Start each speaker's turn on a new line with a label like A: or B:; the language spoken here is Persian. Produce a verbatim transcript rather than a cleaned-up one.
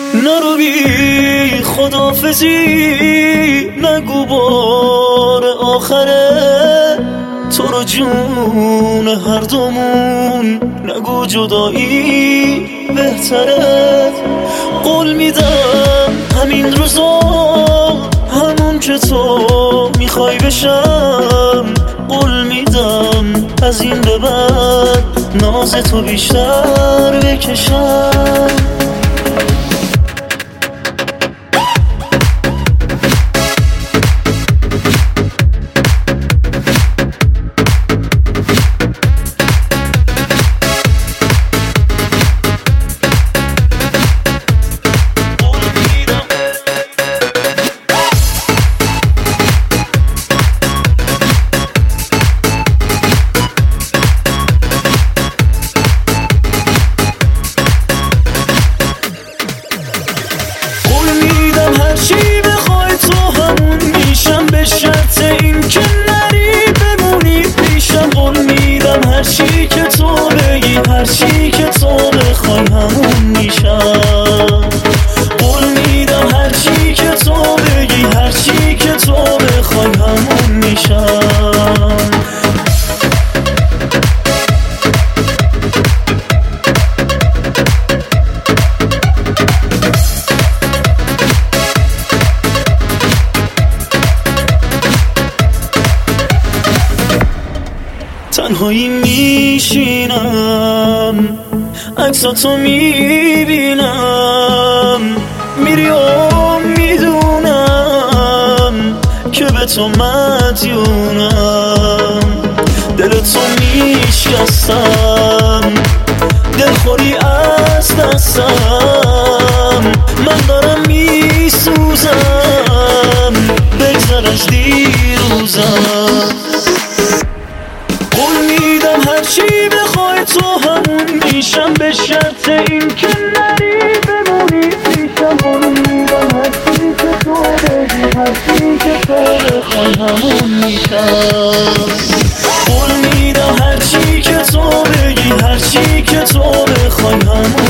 A: نرو بی خداحافظی، نگو بار آخره تو رو جون هر دومون، نگو جدایی بهتره. قول میدم همین روزا همون که تو میخوای بشم، قول میدم از این به بعد ناز تو بیشتر بکشم. هرچی بخوای تو همون میشم، به شرط این که نری بمونی پیشم. قول میدم هرچی که تو بگی، هرچی که تو بخوای همون میشم. قول میدم هرچی که تو بگی، هرچی که تو بخوای همون میشم. تنهایی میشینم، عکساتو میبینم، میری و میدونم که به تو مدیونم. دلتو میشکستم، دلخوری از دستم، من دارم میسوزم، بگذر از دیروزم. قول میدم هرچی بخوای تو همون میشم، به شرط این که نری بمونی پیشم. قول میدم هرچی که تو بگی، هرچی که تو بخوای همون میشم. قول میدم هرچی که تو بگی، هرچی که تو بخوای همون